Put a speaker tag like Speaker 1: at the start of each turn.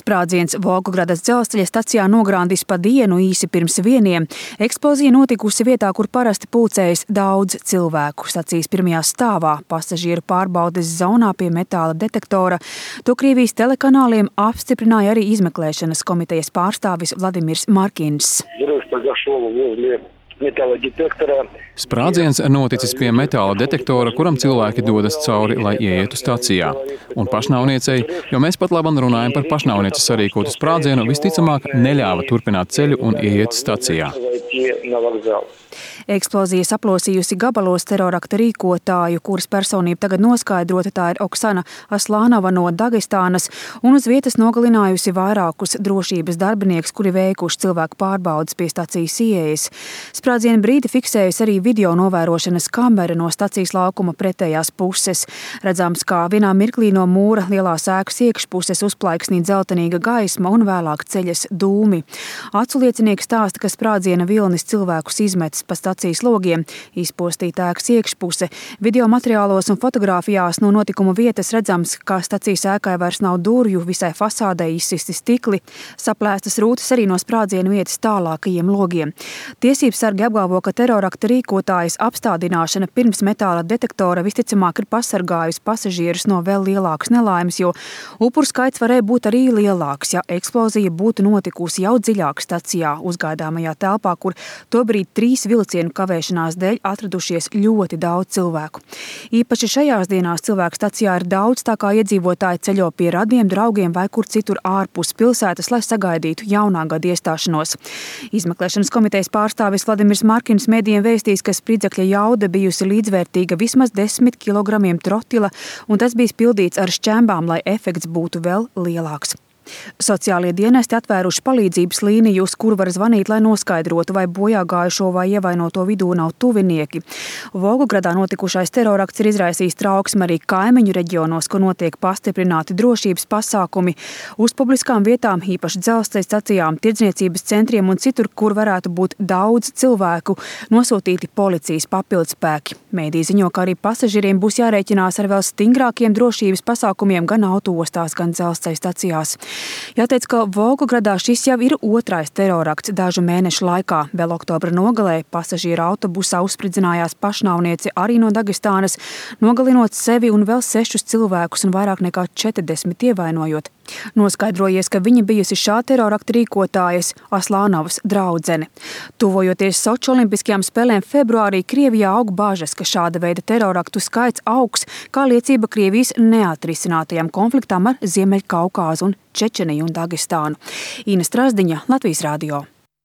Speaker 1: Sprādziens Volgogradas dzelzceļa stacijā nograndis pa dienu īsi pirms 1. Eksplozija notikusi vietā, kur parasti pulcējas daudz cilvēku. Stacijas pirmajā stāvā, pasažieru pārbaudes zonā pie metāla detektora. To Krievijas telekanāliem apstiprināja arī izmeklēšanas komitejas pārstāvis Vladimirs Markins.
Speaker 2: Sprādziens noticis pie metāla detektora, kuram cilvēki dodas cauri, lai ieietu stacijā. Un pašnāvniecei, jo mēs pat labam runājam par pašnāvnieces sarīkotu sprādzienu, visticamāk neļāva turpināt ceļu un ieiet stacijā.
Speaker 1: Eksplozija saplosījusi gabalos terorakta rīkotāju, kuras personība tagad noskaidrota, tā ir Oksana Aslānova no Dagestānas, un uz vietas nogalinājusi vairākus drošības darbinieks, kuri veikuši cilvēku pārbaudes pie stacijas ieejas. Sprādziena brīdi fiksējusi arī video novērošanas kamera no stacijas laukuma pretējās puses. Redzams, kā vienā mirklī no mūra lielās ēkas iekšpuses uzplaiksnī dzeltenīga gaisma un vēlāk ceļas dūmi. Aculiecinieki stāsta, ka sprādziena vilnis cilvēkus izmetas pa stacijas logiem, izpostīta ēkas iekšpuse. Video materiālos un fotogrāfijās no notikuma vietas redzams, ka stacijas ēkai vairs nav durvju, visai fasādei izsisti stikli, saplēstas rūtas arī no sprādziena vietas tālākajiem logiem. Tiesības sargi apgalvo, ka terorakta rīkotājas apstādināšana pirms metāla detektora visticamāk ir pasargājusi pasažierus no vēl lielākas nelaimes, jo upuru skaits varēja būt arī lielāks, ja eksplozija būtu notikusi jau dziļāk stacijā, uzgaidāmajā telpā, kur tobrīd 3 vilcienu kavēšanās dēļ atradušies ļoti daudz cilvēku. Īpaši šajās dienās cilvēku stacijā ir daudz, tā kā iedzīvotāji ceļo pie radiem, draugiem vai kur citur ārpus pilsētas, lai sagaidītu jaunā gada iestāšanos. Izmeklēšanas komitejas pārstāvis Vladimirs Markins mēdījiem vēstīs, ka spridzekļa jauda bijusi līdzvērtīga vismaz 10 kilogramiem trotila, un tas bijis pildīts ar šķembām, lai efekts būtu vēl lielāks. Sociālie dienesti atvēruši palīdzības līniju, uz kuru var zvanīt, lai noskaidrotu, vai bojā gājušo vai ievainoto vidū nav tuvinieki. Volgogradā notikušais terorakts ir izraisījis trauksmi arī kaimiņu reģionos, kur notiek pastiprināti drošības pasākumi. Uz publiskām vietām, īpaši dzelzceļa stacijām, tirdzniecības centriem un citur, kur varētu būt daudz cilvēku, nosūtīti policijas papildspēki. Mēdī ziņo, ka arī pasažieriem būs jārēķinās ar vēl stingrākiem drošības pasākumiem gan autoostās, gan dzelzceļa stacijās. Jāteic, ka Volgogradā šis jau ir 2. terorakts dažu mēnešu laikā. Vēl oktobra nogalē pasažieru autobusā uzspridzinājās pašnāvniece arī no Dagestānas, nogalinot sevi un vēl 6 cilvēkus un vairāk nekā 40 ievainojot. Noskaidrojies, ka viņa bijusi šā terorakta rīkotājas Aslānovas draudzene. Tuvojoties Soči olimpiskajām spēlēm februārī, Krievijā aug bažas, ka šāda veida teroraktu skaits augs, kā liecība Krievijas neatrisinātajām konfliktām ar Ziemeļkaukāzu un Čečeniju un Dagestānu. Ina Strazdiņa, Latvijas radio.